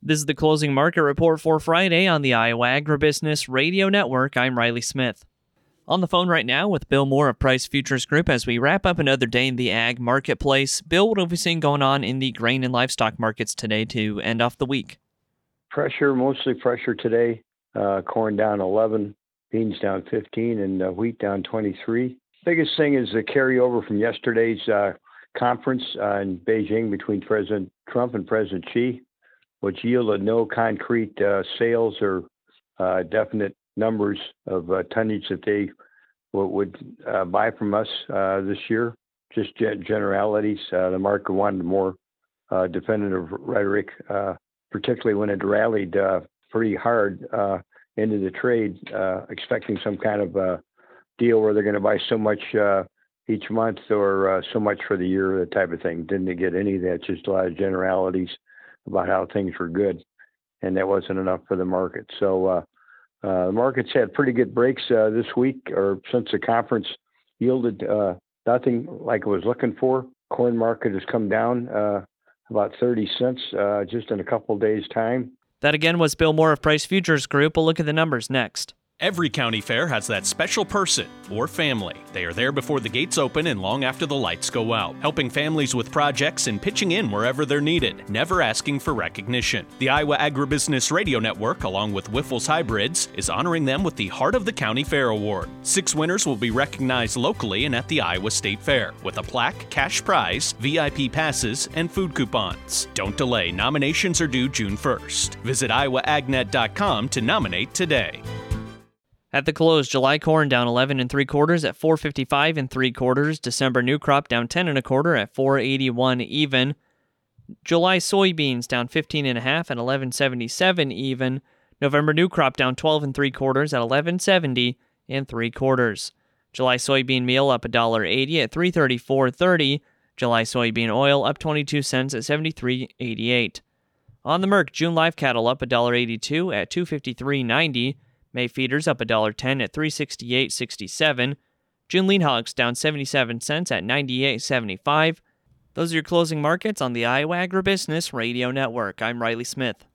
This is the closing market report for Friday on the Iowa Agribusiness Radio Network. I'm Riley Smith. On the phone right now with Bill Moore of Price Futures Group as we wrap up another day in the ag marketplace. Bill, what have we seen going on in the grain and livestock markets today to end off the week? Pressure, mostly pressure today. Corn down 11, beans down 15, and wheat down 23. Biggest thing is the carryover from yesterday's conference in Beijing between President Trump and President Xi, which yielded no concrete sales or definite numbers of tonnage that they would buy from us this year. Just generalities. The market wanted more definitive rhetoric, particularly when it rallied pretty hard into the trade, expecting some kind of deal where they're going to buy so much each month or so much for the year, that type of thing. Didn't get any of that, just a lot of generalities about how things were good, and that wasn't enough for the market. So the market's had pretty good breaks this week, or since the conference yielded nothing like it was looking for. Corn market has come down about 30 cents just in a couple of days' time. That again was Bill Moore of Price Futures Group. We'll look at the numbers next. Every county fair has that special person or family. They are there before the gates open and long after the lights go out, helping families with projects and pitching in wherever they're needed, never asking for recognition. The Iowa Agribusiness Radio Network, along with Wyffels Hybrids, is honoring them with the Heart of the County Fair Award. 6 winners will be recognized locally and at the Iowa State Fair, with a plaque, cash prize, VIP passes, and food coupons. Don't delay. Nominations are due June 1st. Visit iowaagnet.com to nominate today. At the close, July corn down 11 3/4 at 455 3/4. December new crop down 10 1/4 at 481 even. July soybeans down 15 1/2 at 1177 even. November new crop down 12 3/4 at 1170 3/4. July soybean meal up $1.80 at 334.30. July soybean oil up 22 cents at 73.88. On the Merc, June live cattle up $1.82 at 253.90. May feeders up $1.10 at 368.67. June lean hogs down 77 cents at 98.75. Those are your closing markets on the Iowa Agribusiness Radio Network. I'm Riley Smith.